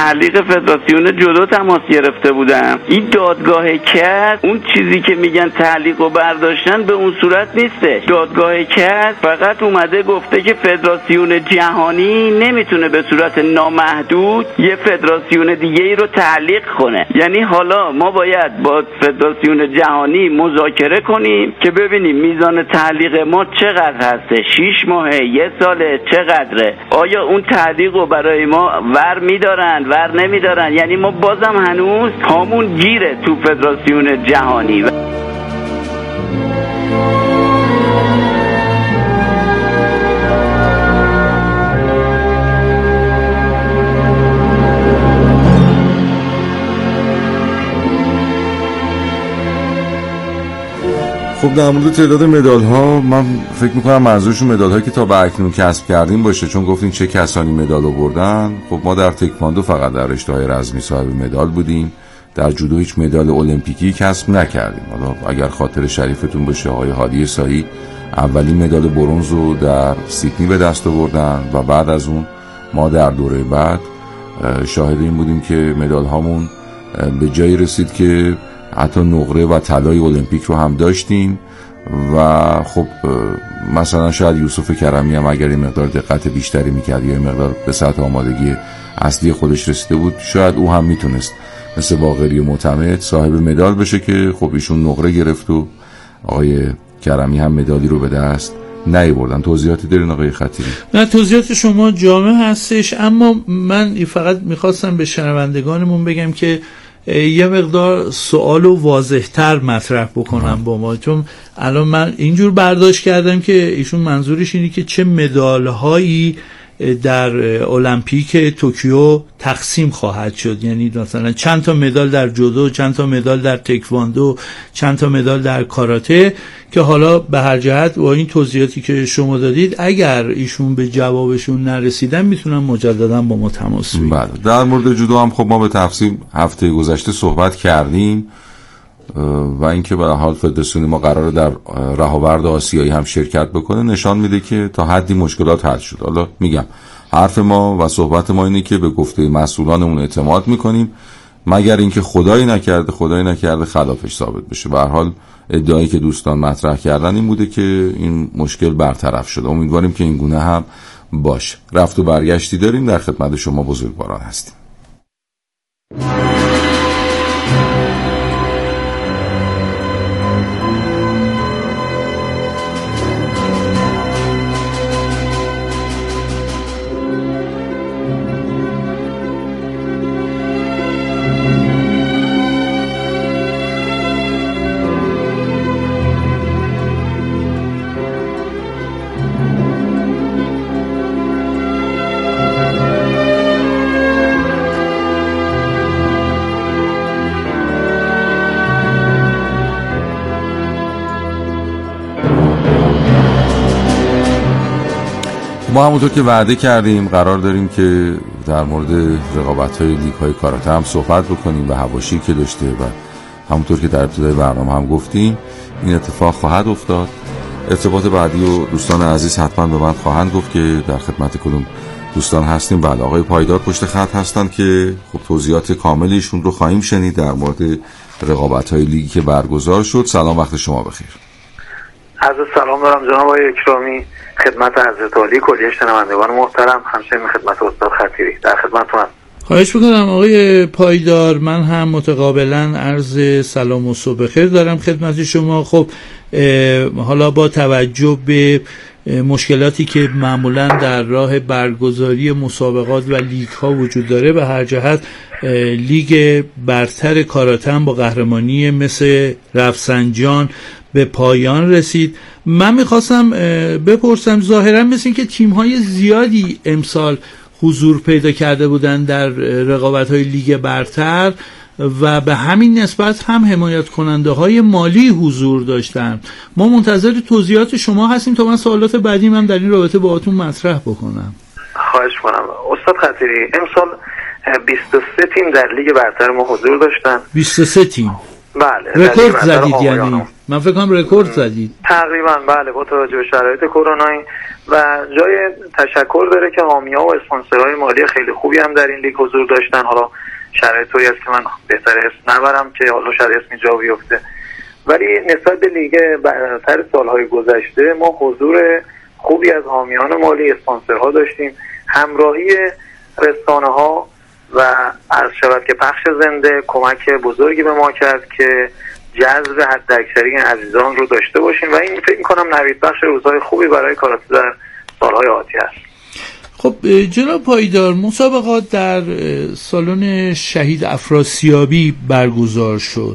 تعلیق فدراسیون جودو تماس گرفته بودم. این دادگاه کس اون چیزی که میگن تعلیق و برداشتن به اون صورت نیسته. دادگاه کس فقط اومده گفته که فدراسیون جهانی نمیتونه به صورت نامحدود یه فدراسیون دیگه ای رو تعلیق کنه. یعنی حالا ما باید با فدراسیون جهانی مذاکره کنیم که ببینیم میزان تعلیق ما چقدر هسته، 6 ماهه، 1 ساله، چقدره، آیا اون تعلیق رو برای ما ور میدارن ور نمیدارن. یعنی ما بازم هنوز همون گیره تو فدراسیون جهانی. خب در مورد تعداد مدال ها من فکر میکنم منظورشون مدال هایی که تا به اکنون کسب کردیم باشه، چون گفتین چه کسانی مدال آوردن. خب ما در تکواندو فقط در رشته های رزمی صاحب مدال بودیم، در جودو هیچ مدال المپیکی کسب نکردیم. حالا اگر خاطر شریفتون باشه آقای هادی سایی اولین مدال برنز رو در سیدنی به دست آوردن و بعد از اون ما در دوره بعد شاهد این بودیم که مدال هامون به جایی رسید که حتی نقره و طلای المپیک رو هم داشتیم. و خب مثلا شاید یوسف کرمی هم اگر این مقدار دقت بیشتری میکرد یا این مقدار به سطح آمادگی اصلی خودش رسیده بود، شاید او هم میتونست مثل باقری و معتمد صاحب مدال بشه که خب ایشون نقره گرفت و آقای کرمی هم مدالی رو به دست نیاوردن. توضیحاتی دارین آقای خطیبی؟ نه، توضیحات شما جامع هستش، اما من فقط میخواستم به شنوندگانمون بگم که یه مقدار سوالو واضح‌تر مطرح بکنم با ما، چون الان من اینجور برداشت کردم که ایشون منظورش اینه که چه مدال‌هایی در المپیک توکیو تقسیم خواهد شد. یعنی مثلا چند تا مدال در جودو، چند تا مدال در تکواندو، چند تا مدال در کاراته، که حالا به هر جهت با این توضیحاتی که شما دادید اگر ایشون به جوابشون نرسیدن میتونن مجددا با ما تماس بگیرن. بله، در مورد جودو هم خب ما به تفصیل هفته گذشته صحبت کردیم و اینکه به هر حال فدراسیون ما قراره در رهاورد آسیایی هم شرکت بکنه نشان میده که تا حدی مشکلات حل شد. حالا میگم حرف ما و صحبت ما اینه که به گفته مسئولانمون اعتماد میکنیم، مگر اینکه خدایی نکرده خلافش ثابت بشه. به هر حال ادعایی که دوستان مطرح کردن این بوده که این مشکل برطرف شده. امیدواریم که این گونه هم باشه. رفت و برگشتی داریم، در خدمت شما بزرگواران هستیم. ما همونطور که وعده کردیم قرار داریم که در مورد رقابت‌های لیگ‌های کاراته هم صحبت بکنیم و حواشی که داشته و همونطور که در ابتدای برنامه هم گفتیم این اتفاق خواهد افتاد. ارتباط بعدی و دوستان عزیز حتما به من خواهند گفت که در خدمت کدوم دوستان هستیم. بله، آقای پایدار پشت خط هستن که خب توضیحات کاملیشون رو خواهیم شنید در مورد رقابت‌های لیگی که برگزار شد. سلام، وقت شما بخیر. عرض سلام دارم جناب آقای اکرامی، خدمت حضرت عالی، کلیه شنوندگان محترم، همچنین خدمت استاد خطیبی. در خدمتتونم. خواهش میکنم آقای پایدار. من هم متقابلا عرض سلام و صبح خیر دارم خدمت شما. خب حالا با توجه به مشکلاتی که معمولا در راه برگزاری مسابقات و لیگ ها وجود داره، به هر جهت لیگ برتر کاراته هم با قهرمانی مثل رفسنجان به پایان رسید. من میخواستم بپرسم، ظاهرا مثل این که تیم های زیادی امسال حضور پیدا کرده بودن در رقابت های لیگ برتر و به همین نسبت هم حمایت کننده های مالی حضور داشتن. ما منتظر توضیحات شما هستیم تا من سوالات بعدیم هم در این رابطه باهاتون مطرح بکنم. خواهش کنم استاد خطیبی. امسال 23 تیم در لیگ برتر ما حضور داشتن. 23 تیم؟ بله. رکورد زدید یعنی؟ من فکر کنم رکورد زدید تقریبا. بله، با توجه به شرایط کرونایی و جای تشکر داره که حامی‌ها و اسپانسرهای مالی خیلی خوبی هم در این لیگ حضور داشتن. حالا شرایط طوری است که من بهتر اسم نبرم که حالا شاید اسمی جا بیفته، ولی نسبت به لیگ برتر سالهای گذشته ما حضور خوبی از حامیان مالی، اسپانسرها داشتیم، همراهی رسانه‌ها و عرض شود که پخش زنده کمک بزرگی به ما کرد که جذب حداکثری عزیزان رو داشته باشیم و این فکر می‌کنم نوید بخش روزهای خوبی برای کاراته در سالهای آتی است. خب جناب پایدار، مسابقات در سالن شهید افراسیابی برگزار شد،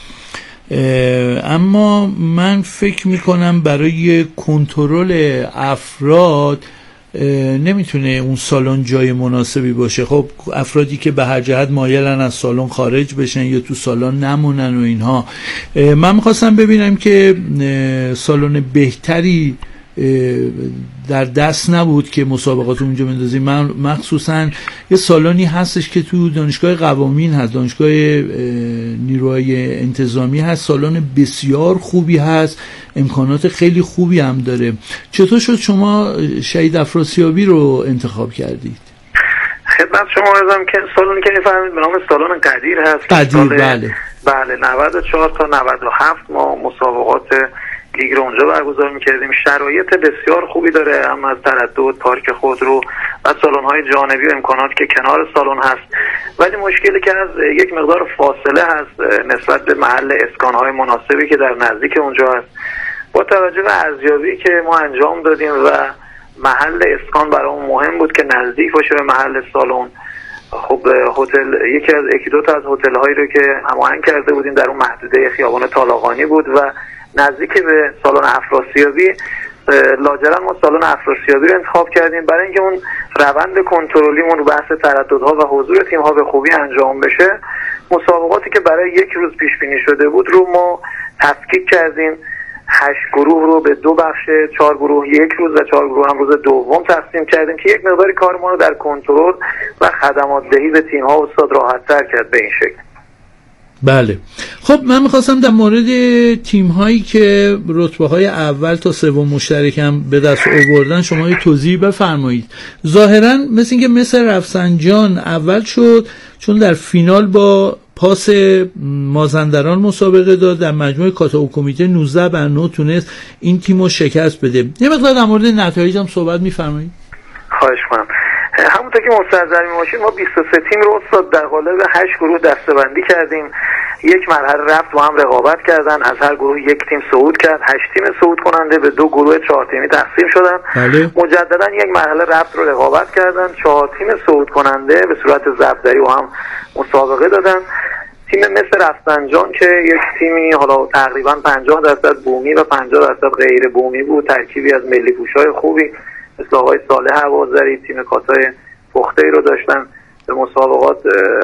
اما من فکر میکنم برای کنترل افراد نمیتونه اون سالن جای مناسبی باشه. خب افرادی که به هر جهت مایلن از سالن خارج بشن یا تو سالن نمونن و اینها، من میخواستم ببینم که سالن بهتری در دست نبود که مسابقات اونجا بندازیم. من مخصوصا یه سالنی هستش که تو دانشگاه قوامین هست، دانشگاه نیروهای انتظامی هست، سالن بسیار خوبی هست، امکانات خیلی خوبی هم داره. چطور شد شما شهید افراسیابی رو انتخاب کردید؟ خدمت شما عرضم که سالنی که می‌فرمایید به نام سالن قدیر هست. قدیر، بله 94 تا 97 ما مسابقات لیگ رو اونجا برگزار می‌کردیم. شرایط بسیار خوبی داره، هم از تردد، پارک خودرو و سالن‌های جانبی و امکاناتی که کنار سالن هست، ولی مشکلی که از یک مقدار فاصله هست نسبت به محل اسکان‌های مناسبی که در نزدیک اونجا هست. با توجه به ارزیابی که ما انجام دادیم و محل اسکان برامون مهم بود که نزدیک باشه به محل سالن. خب هتل یکی دو تا از هتل‌هایی رو که هماهنگ کرده بودیم در اون محدوده خیابان طالقانی بود و نزدیک به سالن افراسیابی، لاجرم ما سالن افراسیابی رو انتخاب کردیم برای اینکه اون روند کنترلیمون رو بحث ترددها و حضور تیم‌ها به خوبی انجام بشه. مسابقاتی که برای یک روز پیش بینی شده بود رو ما تفکیک کردیم، 8 گروه رو به 2 بخش، 4 گروه یک روز و 4 گروه هم روز دوم تقسیم کردیم که یک مقداری کار ما رو در کنترل و خدمات دهی به تیم‌ها استاد راحت‌تر کرد به این شکل. بله. خب من میخواستم در مورد تیم هایی که رتبه های اول تا سوم مشترک هم به دست آوردن شما یه توضیح بفرمایید. ظاهرا مثل رفسنجان اول شد چون در فینال با پاس مازندران مسابقه داد، در مجموعه کاتا کمیته 19-9 تونست این تیمو شکست بده. یه مقدار در مورد نتایج هم صحبت میفرمایید؟ خواهش کنم. همونطور که مستحضر می‌باشید ما 23 تیم رو استاد در قالب 8 گروه دسته‌بندی کردیم. یک مرحله رفت با هم رقابت کردن، از هر گروه یک تیم صعود کرد. 8 تیم صعود کننده به 2 گروه 4 تیمی تقسیم شدن. بله. مجددا یک مرحله رفت رو رقابت کردن، 4 تیم صعود کننده به صورت ضرب‌دری و هم مسابقه دادن. تیم مثل رفسنجان که یک تیمی حالا تقریبا 50% بومی و 50% غیر بومی بود، ترکیبی از ملی پوشای خوبی مثل آقای صالح هوازری، تیم کاتای پخته‌ای رو داشتن، به مسابقات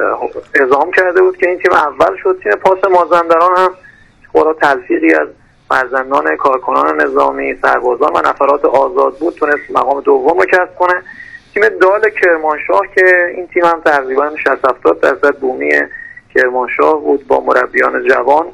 اعزام کرده بود که این تیم اول شد. تیم پاس مازندران هم خورا تلفیقی از فرزندان کارکنان نظامی، سربازان و نفرات آزاد بود، تونست مقام دوم رو کسب کنه. تیم دال کرمانشاه که این تیم هم تقریبا 60-70% بومی کرمانشاه بود با مربیان جوان،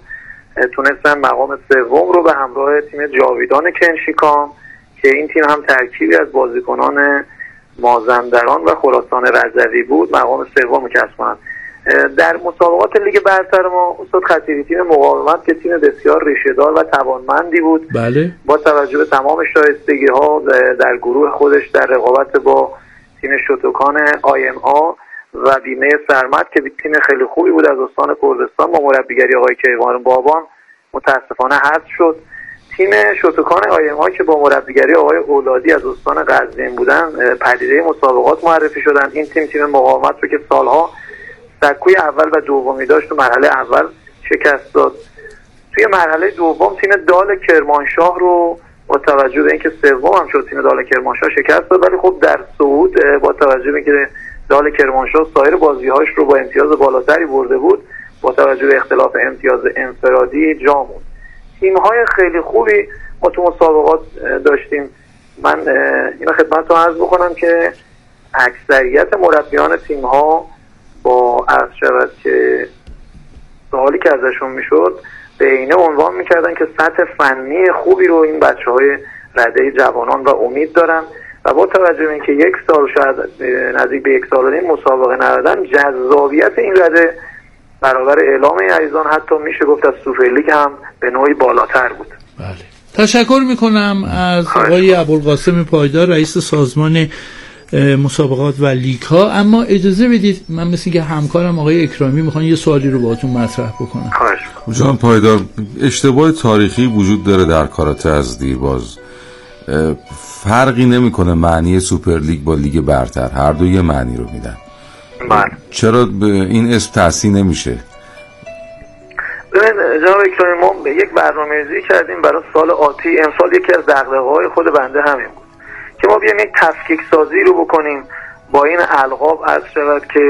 تونستن مقام سوم رو به همراه تیم جاویدان کنشیکام که این تیم هم ترکیبی از بازیکنان مازندران و خراسان رضوی بود مقام سوم کسب کنند. در مسابقات لیگ برتر ما استاد خطیبی تیم مقاومت که تیم بسیار ریشه‌دار و توانمندی بود، بله. با توجه به تمام شایستگی‌ها در گروه خودش در رقابت با تیم شتوکان IMA و بیمه سرمد که تیم خیلی خوبی بود از استان کردستان با مربیگری آقای کیوان بابان متاسفانه حذف شد. تیم شتوکان IMA که با مربیگری آقای اولادی از استان قزوین بودن پدیده مسابقات معرفی شدن. این تیم مقاومت رو که سالها سکوی اول و دومی داشت تو مرحله اول شکست داد. توی مرحله دوم تیم دال کرمانشاه رو با توجه به اینکه سوم هم شد تیم دال کرمانشاه شکست داد، ولی خب در صعود با توجه به اینکه دال کرمانشاه سایر بازی‌هاش رو با امتیاز بالاتری برده بود، با توجه به اختلاف امتیاز انفرادی جا موند. تیم‌های خیلی خوبی ما تو مسابقات داشتیم. من اینو خدمتتون عرض بکنم که اکثریت مربیان تیم‌ها با عرض شود که سوالی که ازشون میشد به اینه عنوان میکردن که سطح فنی خوبی رو این بچه‌های رده جوانان و امید دارن و با توجه به اینکه یک سال شاید نزدیک به 1 سال و نیم مسابقه ندادن، جذابیت این رده برابر اعلام این عزیزان حتی میشه گفت از سوپرلیگ هم به نوعی بالاتر بود. بله، تشکر میکنم از آقای ابوالقاسم پایدار، رئیس سازمان مسابقات و لیگ ها. اما اجازه بدید من مثل که همکارم آقای اکرامی میخوان یه سوالی رو باهاتون مطرح بکنم. جان پایدار، اشتباه تاریخی وجود داره در کاراته از دیرباز. فرقی نمیکنه معنی سوپرلیگ با لیگ برتر، هر دو یه معنی رو میدن. چرا به این اسم تحسین نمیشه؟ جناب اکرامی، ما به یک برنامه‌ریزی کردیم برای سال آتی. امسال یکی از دغدغه‌های خود بنده همین بود که ما بیایم یک تفکیک سازی رو بکنیم با این القاب، از شود که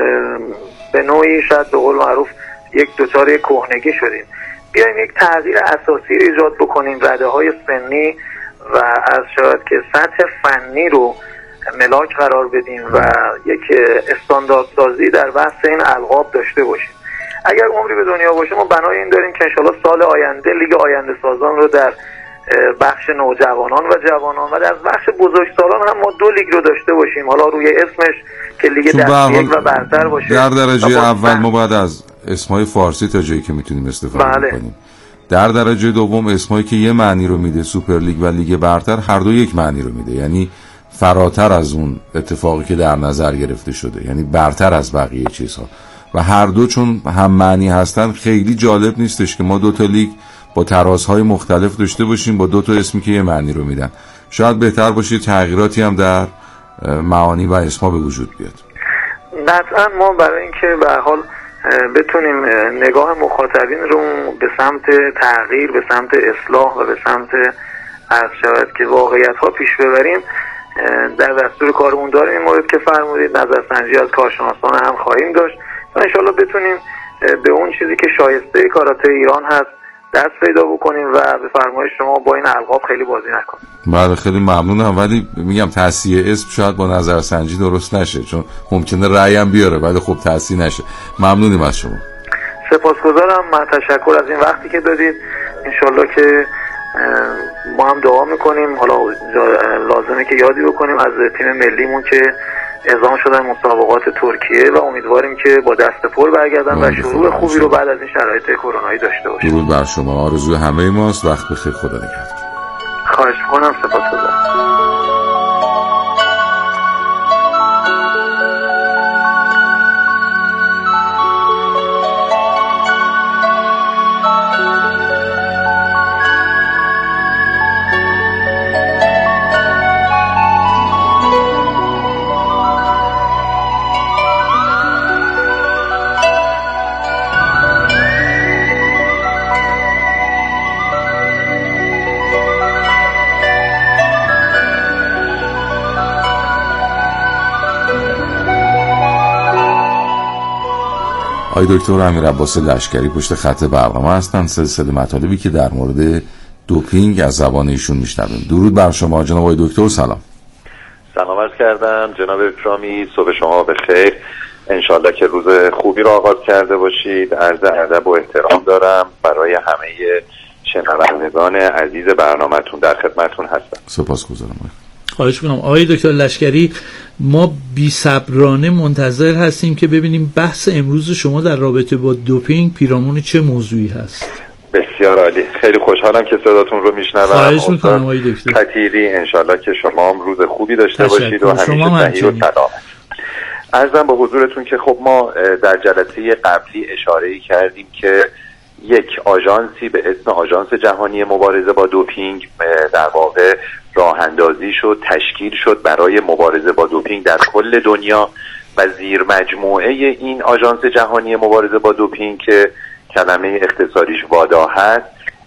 به نوعی شاید به قول معروف یک دوچار کهنگی شدیم. بیایم یک تغییر اساسی رو ایجاد بکنیم، رده‌های سنی و از شود که سطح فنی رو ملاک قرار بدیم و یک استاندارد سازی در بحث این القاب داشته باشیم. اگر عمری به دنیا باشه ما بنای این داریم که انشالله سال آینده لیگ آینده سازان رو در بخش نوجوانان و جوانان و در بخش بزرگسالان هم ما 2 لیگ رو داشته باشیم، حالا روی اسمش که لیگ دسته یک و برتر باشه. در درجه اول ما باید از اسمهای فارسی تا جایی که میتونیم استفاده کنیم. در درجه دوم اسمایی که یه معنی رو میده، سوپر لیگ و لیگ برتر، هر دو یک معنی رو میده، یعنی فراتر از اون اتفاقی که در نظر گرفته شده، یعنی برتر از بقیه چیزها. و هر دو چون هم معنی هستن خیلی جالب نیستش که ما 2 تا لیگ با ترازهای مختلف داشته باشیم با 2 تا اسمی که یه معنی رو میدن. شاید بهتر باشه تغییراتی هم در معانی و اسما به وجود بیاد. قطعا ما برای اینکه به هر حال بتونیم نگاه مخاطبین رو به سمت تغییر، به سمت اصلاح و به سمت از شود که واقعیت ها پیش ببریم، در دستور کارمون داریم. این مورد که فرمودید نظرسنجی از کارشناسان هم خواهیم داشت و انشالله بتونیم به اون چیزی که شایسته کاراته ایران هست دست پیدا بکنیم و به فرمایش شما با این القاب خیلی بازی نکنیم. بله خیلی ممنونم، ولی میگم تصحیح اسم شاید با نظرسنجی درست نشه، چون ممکنه رأی هم بیاره ولی خب تصحیح نشه. ممنونیم از شما. سپاسگزارم. من تشکر از این وقتی که دادید. انشالله که ما هم دعا میکنیم. حالا لازمه که یادی بکنیم از تیم ملیمون که اعزام شدن مسابقات ترکیه و امیدواریم که با دست پر برگردن و شروع خوبی رو بعد از این شرایط کرونایی داشته باشیم. درود بر شما. آرزوی همه ماست. وقت بخیر. خدا نگهدار. خواهش می‌کنم. سپاسگزارم. آقای دکتر امیر عباس لشکری پشت خط برنامه هستن. سلسله مطالبی که در مورد دوپینگ از زبان ایشون میشنویم. درود بر شما جناب آقای دکتر. سلام. سلام عرض کردم جناب اکرامی، صبح شما بخیر. انشالله که روز خوبی رو آغاز کرده باشید. عرض ادب و احترام دارم برای همه شنوندگان عزیز برنامه‌تون، در خدمتتون هستم. سپاسگزارم. خواهش می‌کنم آقای دکتر لشکری، ما بی‌صبرانه منتظر هستیم که ببینیم بحث امروز شما در رابطه با دوپینگ پیرامون چه موضوعی هست. بسیار عالی، خیلی خوشحالم که صداتون رو میشنوم. خواهش می‌کنم آقای دکتر خطیری. انشالله که شما هم روز خوبی داشته باشید و همیشه صحیح و سلامت. عرضم به حضورتون که خب ما در جلسه قبلی اشاره‌ای کردیم که یک آژانسی به اسم آژانس جهانی مبارزه با دوپینگ در واقع راه اندازی شد، تشکیل شد برای مبارزه با دوپینگ در کل دنیا و زیر مجموعه این آژانس جهانی مبارزه با دوپینگ که کلمه اختصاریش وادا هست،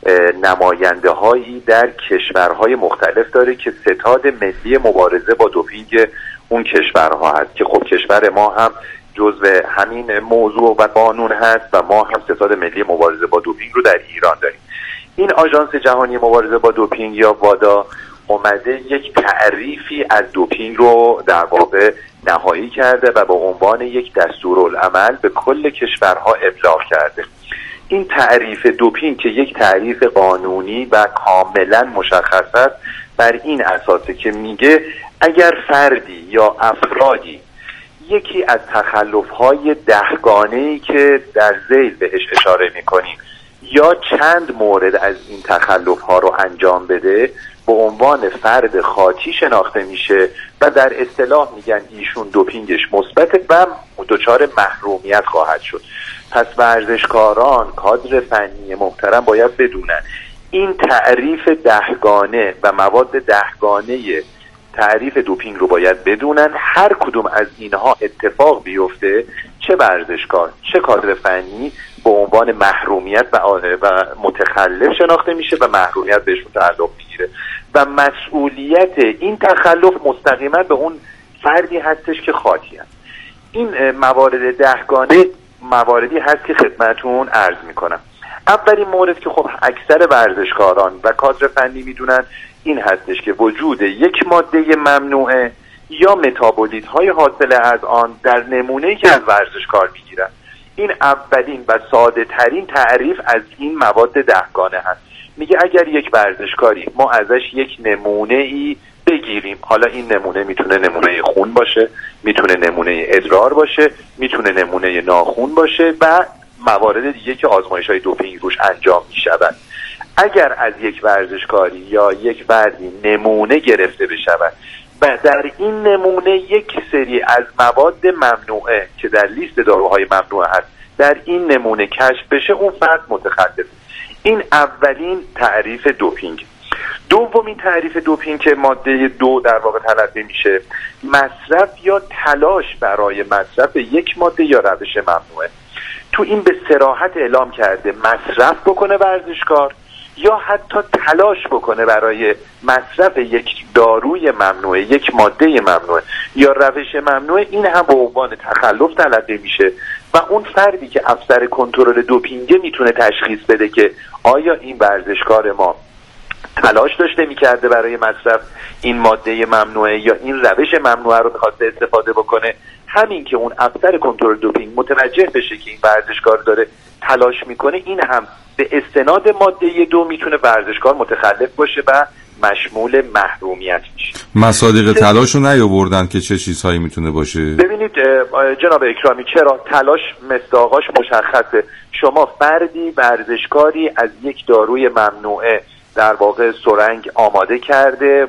نماینده هایی در کشورهای مختلف داره که ستاد ملی مبارزه با دوپینگ اون کشورها هست که خب کشور ما هم جزو همین موضوع و قانون هست و ما هم ستاد ملی مبارزه با دوپینگ رو در ایران داریم. این آژانس جهانی مبارزه با دوپینگ یا وادا اومده یک تعریفی از دوپینگ رو در واقع نهایی کرده و به عنوان یک دستورالعمل به کل کشورها ابلاغ کرده. این تعریف دوپینگ که یک تعریف قانونی و کاملا مشخص است بر این اساسه که میگه اگر فردی یا افرادی یکی از تخلف‌های 10 گانه‌ای که در ذیل بهش اشاره می‌کنیم یا چند مورد از این تخلف‌ها رو انجام بده، به عنوان فرد خاطی شناخته میشه و در اصطلاح میگن ایشون دوپینگش مثبت و دچار محرومیت خواهد شد. پس ورزشکاران، کادر فنی محترم باید بدونن این تعریف 10 گانه و مواد 10 گانه تعریف دوپینگ رو باید بدونن. هر کدوم از اینها اتفاق بیفته، چه ورزشکار چه کادر فنی به عنوان محرومیت و متخلف شناخته میشه و محرومیت بهش تعلق میگیره و مسئولیت این تخلف مستقیما به اون فردی هستش که خاطی هست. این موارد 10 گانه مواردی هست که خدمتون عرض میکنم. اولین مورد که خب اکثر ورزشکاران و کادر فنی میدونن این هستش که وجود یک ماده ممنوعه یا متابولیت های حاصل از آن در نمونه‌ای که از ورزشکار میگیرن. این اولین و ساده ترین تعریف از این مواد 10 گانه هست. میگه اگر یک ورزشکاری ما ازش یک نمونه ای بگیریم، حالا این نمونه میتونه نمونه خون باشه، میتونه نمونه ادرار باشه، میتونه نمونه ناخون باشه و موارد دیگه که آزمایش‌های دوپینگ روش انجام می‌شود. اگر از یک ورزشکاری یا یک فردی نمونه گرفته بشود و در این نمونه یک سری از مواد ممنوعه که در لیست داروهای ممنوعه هست در این نمونه کشف بشه، اون فرد متخلف. این اولین تعریف دوپینگ. دومین تعریف دوپینگ که ماده 2 در واقع تلقی میشه، مصرف یا تلاش برای مصرف یک ماده یا روش ممنوعه. تو این به صراحت اعلام کرده مصرف بکنه ورزشکار یا حتی تلاش بکنه برای مصرف یک داروی ممنوعه، یک ماده ممنوعه یا روش ممنوعه، این هم به عنوان تخلف تلقی میشه و اون فردی که افسر کنترل دوپینگ میتونه تشخیص بده که آیا این ورزشکار ما تلاش داشته میکرده برای مصرف این ماده ممنوعه یا این روش ممنوعه رو میخواسته استفاده بکنه. همین که اون افسر کنترل دوپینگ متوجه بشه که این ورزشکار داره تلاش میکنه، این هم به استناد ماده 2 میتونه ورزشکار متخلف باشه و مشمول محرومیت میشه. مصادیق تلاش رو نیاوردن که چه چیزهایی میتونه باشه؟ ببینید جناب اکرامی، چرا تلاش مصداقاش مشخصه. شما فردی ورزشکاری از یک داروی ممنوعه در واقع سرنگ آماده کرده،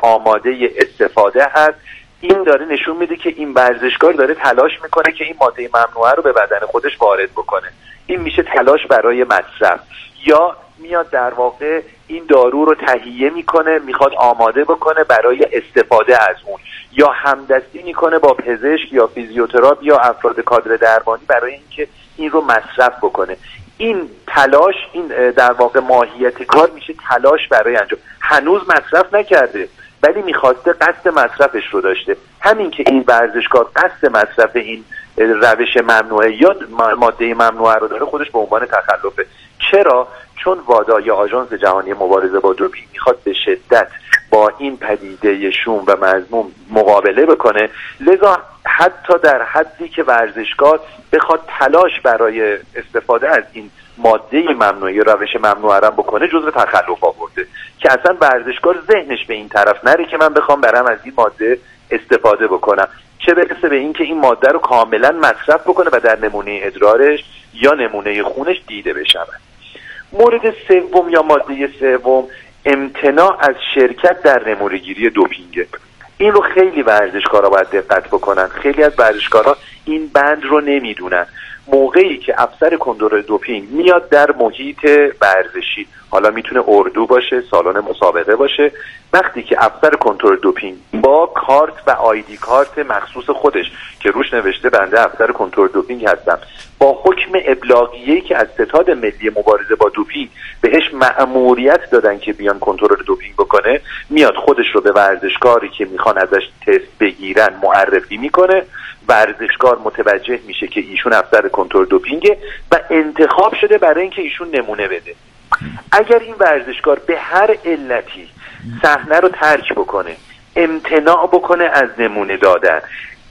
آماده استفاده هست، این داره نشون میده که این ورزشکار داره تلاش میکنه که این ماده ممنوعه رو به بدن خودش وارد بکنه. این میشه تلاش برای مصرف. یا میاد در واقع این دارو رو تهیه میکنه، میخواد آماده بکنه برای استفاده از اون، یا همدستی میکنه با پزشک یا فیزیوتراپ یا افراد کادر درمانی برای اینکه این رو مصرف بکنه. این تلاش، این در واقع ماهیت کار میشه تلاش برای انجام. هنوز مصرف نکرده ولی میخواسته قصد مصرفش رو داشته. همین که این ورزشکار قصد مصرف این روش ممنوعه یا ماده ممنوعه رو داره، خودش به عنوان تخلفه. چرا؟ چون وادا یا آژانس جهانی مبارزه با دوپینگ میخواد به شدت با این پدیده شوم و مذموم مقابله بکنه، لذا حتی در حدی که ورزشکار بخواد تلاش برای استفاده از این ماده ممنوعه یا روش ممنوعه رو بکنه، جزو تخلف آورده که اصلا ورزشکار ذهنش به این طرف نره که من بخوام برام از این ماده استفاده بکنم، چه برسه به این که این ماده رو کاملا مصرف بکنه و در نمونه ادرارش یا نمونه خونش دیده بشود. مورد سوم یا ماده سوم، امتناع از شرکت در نمونه‌گیری دوپینگ. این رو خیلی ورزشکارا باید دقت بکنن. خیلی از ورزشکارا این بند رو نمیدونن. موقعی که افسر کنترل دوپینگ میاد در محیط ورزشی، حالا میتونه اردو باشه، سالن مسابقه باشه، وقتی که افسر کنترل دوپینگ با کارت و آیدی کارت مخصوص خودش که روش نوشته بنده افسر کنترل دوپینگ هستم، با حکم ابلاغیه‌ای که از ستاد ملی مبارزه با دوپینگ بهش مأموریت دادن که بیان کنترل دوپینگ بکنه، میاد خودش رو به ورزشکاری که میخوان ازش تست بگیرن معرفی میکنه. ورزشکار متوجه میشه که ایشون افسر کنترل دوپینگه و انتخاب شده برای اینکه ایشون نمونه بده. اگر این ورزشکار به هر علتی صحنه رو ترک بکنه، امتناع بکنه از نمونه دادن،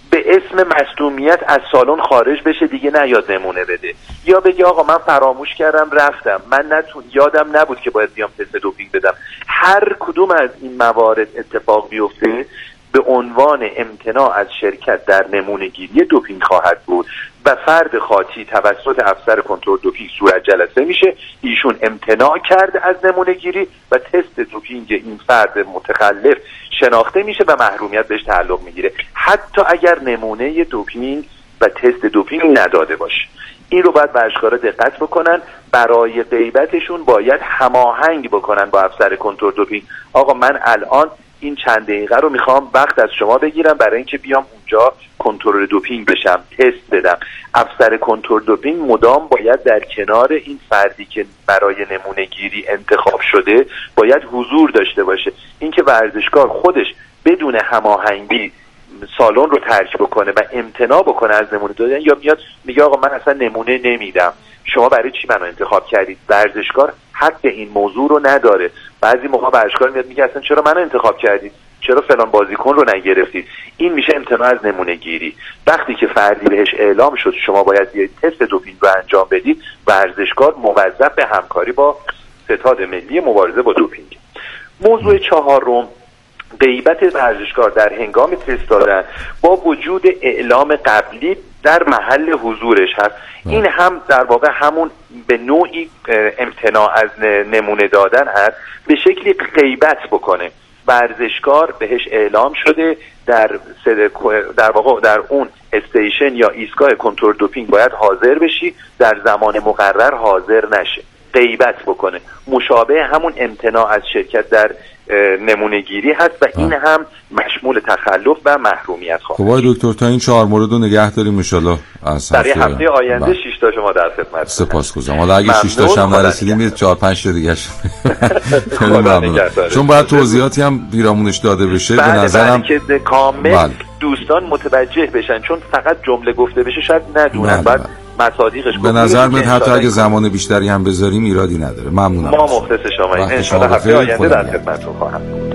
به اسم مصدومیت از سالن خارج بشه، دیگه نیاد نمونه بده، یا بگه آقا من فراموش کردم رفتم، من یادم نبود که باید بیام تست دوپینگ بدم. هر کدوم از این موارد اتفاق بیفته به عنوان امتناع از شرکت در نمونه گیری دوپینگ خواهد بود و فرد خاطی توسط افسر کنترل دوپینگ صورت جلسه میشه، ایشون امتناع کرده از نمونه گیری و تست دوپینگ این فرد متخلف شناخته میشه و محرومیت بهش تعلق میگیره، حتی اگر نمونه دوپینگ و تست دوپینگ نداده باشه. این رو باید ورزشکارا دقت بکنن، برای غیبتشون باید هماهنگ بکنن با افسر کنترل دوپینگ. آقا من الان این چند دقیقه رو میخوام وقت از شما بگیرم برای اینکه بیام اونجا کنترل دوپینگ بشم، تست بدم. افسر کنترل دوپینگ مدام باید در کنار این فردی که برای نمونه گیری انتخاب شده باید حضور داشته باشه. اینکه ورزشکار خودش بدون هماهنگی سالن رو ترک بکنه و امتناع بکنه از نمونه دادن، یا میاد میگه آقا من اصلا نمونه نمیدم، شما برای چی منو انتخاب کردید؟ ورزشکار حق این موضوع رو نداره. بعضی موقع ورزشکار میاد میگه اصلا چرا منو انتخاب کردید، چرا فلان بازیکن رو نگرفتید؟ این میشه امتناع از نمونه گیری. وقتی که فردی بهش اعلام شد شما باید یه تست دوپینگ رو انجام بدید، ورزشکار موظف به همکاری با ستاد ملی مبارزه با دوپینگ. موضوع چهارم، غیبت ورزشکار در هنگام تست دادن با وجود اعلام قبلی در محل حضورش هست. این هم در واقع همون به نوعی امتناع از نمونه دادن هست، به شکلی غیبت بکنه. ورزشکار بهش اعلام شده در واقع در اون استیشن یا ایستگاه کنترل دوپینگ باید حاضر بشی، در زمان مقرر حاضر نشه، غیبت بکنه. مشابه همون امتناع از شرکت در نمونه گیری هست و این هم مشمول تخلف و محرومیت خواهد. خب آقای دکتر تا این 4 مورد رو نگه داریم ان شاءالله از هفته آینده 6 تا شما در خدمت. سپاسگزارم. حالا اگه 6 تاش هم نرسیدیم 4-5 تا دیگه چون باید توضیحاتی هم پیرامونش داده بشه. به نظرم که کامل دوستان متوجه بشن، چون فقط جمله گفته بشه شاید ندونن. بعد مصادیقش به نظر میاد حتی اگه زمان بیشتری هم بذاریم ایرادی نداره. ممنونم. ما مختص شما. ان شاء الله هفته آینده در خدمتتون خواهم بود.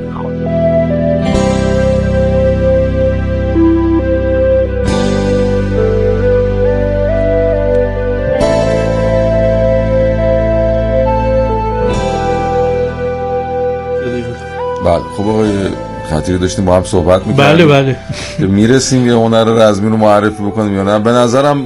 بله خب آقای خطیری داشتیم با هم صحبت می‌کردیم. بله که میرسیم یه هنر رزمی رو معرفی بکنیم یا نه. به نظرم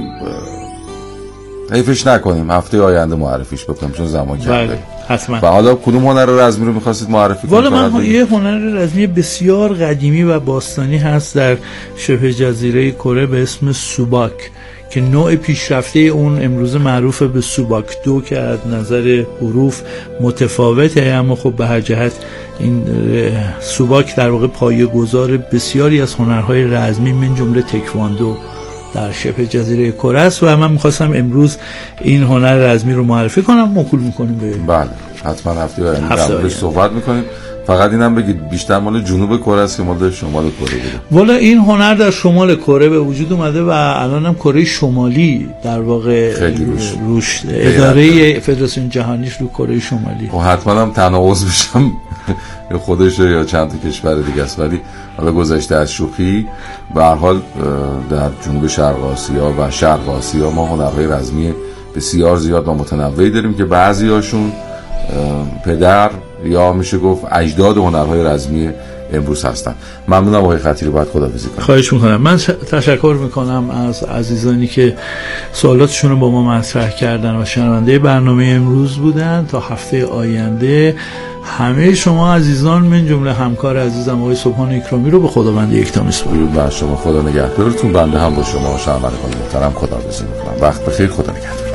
حیفش نکنیم هفته آینده معرفیش بکنیم چون زمان کم داریم. بله حتما. و حالا کدوم هنر رزمی رو می‌خواستید معرفی کنید؟ والا من یه هنر رزمی بسیار قدیمی و باستانی هست در شبه جزیره کره به اسم سوباک که نوع پیشرفته اون امروز معروف به سوباک 2 که از نظر حروف متفاوته، اما خب به هر جهت این سوباک در واقع پایه‌گذار بسیاری از هنرهای رزمی من جمله تکواندو در شبه جزیره کره است و من می‌خواستم امروز این هنر رزمی رو معرفی کنم. موکول می‌کنیم به بله حتما هفته آینده صحبت می‌کنیم. فقط اینم بگید بیشتر مال جنوب کره است که مال شمال کره بوده؟ والا این هنر در شمال کره به وجود اومده و الانم کره شمالی در واقع روش اداره فدراسیون جهانیش رو کره شمالی. و حتما هم تناقض بشم خودشه یا چند تا کشور دیگه است، ولی حالا گذشته از شوخی به هر حال در جنوب شرق آسیا و شرق آسیا ما هنرهای رزمی بسیار زیاد و متنوعی داریم که بعضی‌هاشون پدر یا میشه گفت اجداد هنرهای رزمی امروز هستن. ممنونم آقای خطیری، باید خداحافظی کنم. خواهش میکنم. من تشکر میکنم از عزیزانی که سوالاتشون رو با ما مطرح کردن و شنونده برنامه امروز بودن. تا هفته آینده همه شما عزیزان من جمله همکار عزیزم آقای سبحان اکرامی رو به خداوند یکتا میسپارم. بر شما خدا نگهدارتون. بنده هم با شما شنوندگان محترم خداحافظی میکنم. وقت بخیر، خدا نگهدار.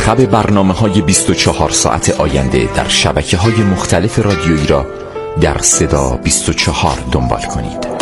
منتخب برنامه‌های 24 ساعت آینده در شبکه‌های مختلف رادیویی را در صدا 24 دنبال کنید.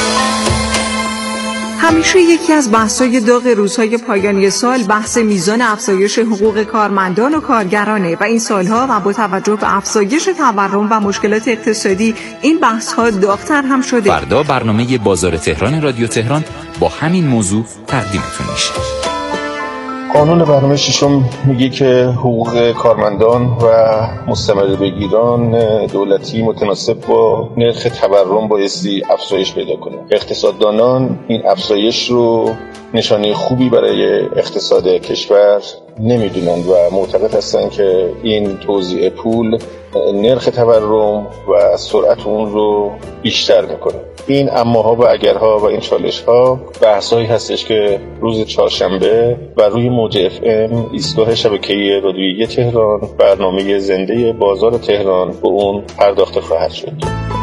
همیشه یکی از بحث‌های داغ روزهای پایانی سال بحث میزان افزایش حقوق کارمندان و کارگرانه و این سالها و با توجه به افزایش تورم و مشکلات اقتصادی این بحث‌ها داغ‌تر هم شده. فردا برنامه بازار تهران رادیو تهران با همین موضوع تقدیمتون میشه. قانون برنامه ششم میگه که حقوق کارمندان و مستمربگیران دولتی متناسب با نرخ تورم بایستی افزایش پیدا کنه. اقتصاددانان این افزایش رو نشانه خوبی برای اقتصاد کشور نمیدونن و معتقد هستن که این توزیع پول نرخ تورم و سرعت اون رو بیشتر میکنه. این اماها و اگرها و این چالش‌ها بحثایی هستش که روز چهارشنبه و روی موج FM ایستگاه شبکه‌ای رادیویی تهران برنامه زنده بازار تهران به اون پرداخته خواهد شد.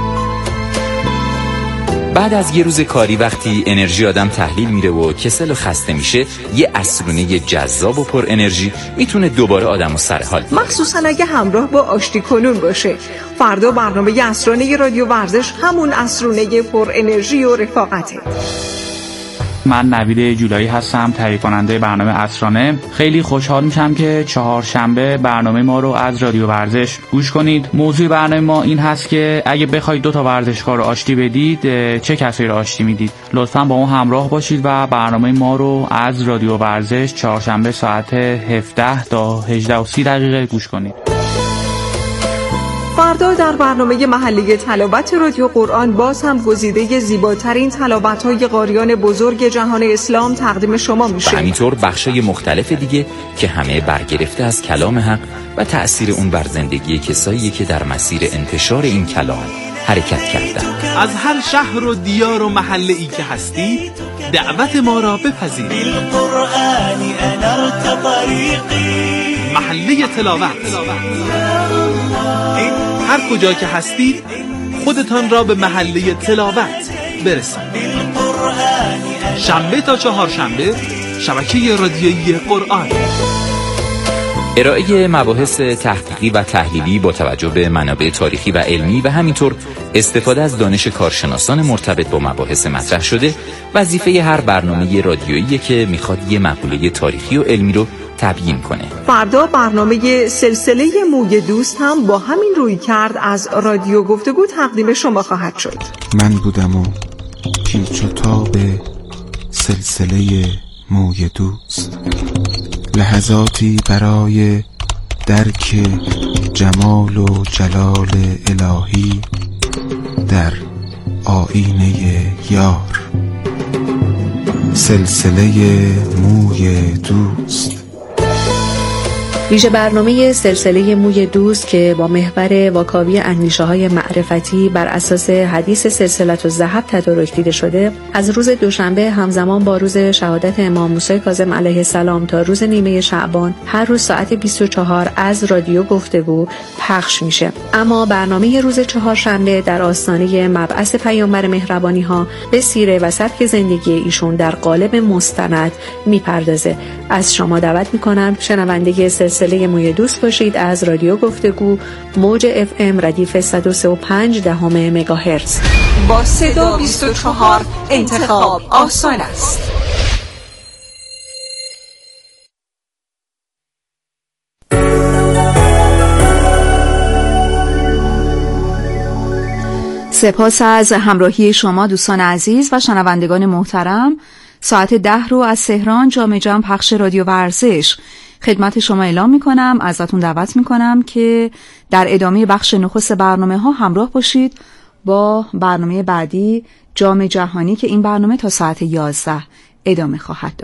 بعد از یه روز کاری وقتی انرژی آدم تحلیل میره و کسل و خسته میشه، یه عصرونه جذاب و پر انرژی میتونه دوباره آدمو سر حال کنه، مخصوصا اگه همراه با آشتی کنون باشه. فردا برنامه عصرانه رادیو ورزش همون عصرونه پر انرژی و رفاقته. من نوید جولایی هستم، تهیه کننده برنامه عصرانه. خیلی خوشحال میشم که چهارشنبه برنامه ما رو از رادیو ورزش گوش کنید. موضوع برنامه ما این هست که اگه بخواید 2 تا ورزشکار رو آشتی بدید، چه کسی رو آشتی میدید؟ لطفاً با ما همراه باشید و برنامه ما رو از رادیو ورزش چهارشنبه ساعت 17 تا 18:30 گوش کنید. فردا در برنامه محلی تلاوت رادیو قرآن باز هم گزیده زیباترین تلاوت‌های قاریان بزرگ جهان اسلام تقدیم شما میشه. و همینطور بخشای مختلف دیگه که همه برگرفته از کلام حق و تأثیر اون بر زندگی کسایی که در مسیر انتشار این کلام حرکت کردن. از هر شهر و دیار و محله‌ای که هستی دعوت ما را بپذیرید. محله تلاوت. هر کجا که هستید خودتان را به محله تلاوت برسانید. شنبه تا چهارشنبه شبکه رادیویی قرآن. ارائه مباحث تحقیقی و تحلیلی با توجه به منابع تاریخی و علمی و همینطور استفاده از دانش کارشناسان مرتبط با مباحث مطرح شده وظیفه هر برنامه رادیویی که میخواد یه مقوله تاریخی و علمی رو تبیین کنه. فردا برنامه سلسله موی دوست هم با همین رویکرد از رادیو گفتگو تقدیم شما خواهد شد. من بودم و پیچ و تاب سلسله موی دوست، لحظاتی برای درک جمال و جلال الهی در آینه یار. سلسله موی دوست، ویژه برنامه سلسله موی دوست که با محور واکاوی اندیشه‌های معرفتی بر اساس حدیث سلسلة الذهب تدارک دیده شده، از روز دوشنبه همزمان با روز شهادت امام موسی کاظم علیه السلام تا روز نیمه شعبان هر روز ساعت 24 از رادیو گفتگو پخش میشه. اما برنامه روز چهارشنبه در آستانه مبعث پیامبر مهربانی ها به سیره و سبک زندگی ایشون در قالب مستند میپردازه. از شما دعوت میکنم شنونده سلسله موی دوست باشید از رادیو گفتگو موج FM ردیف 103.5 مگاهرتز. با صدا 24 انتخاب آسان است. سپاس از همراهی شما دوستان عزیز و شنوندگان محترم. ساعت 10 رو از تهران جام جم پخش رادیو ورزش خدمت شما اعلام میکنم. ازتون دعوت میکنم که در ادامه بخش نخست برنامه ها همراه باشید با برنامه بعدی جام جهانی که این برنامه تا ساعت 11 ادامه خواهد داشت.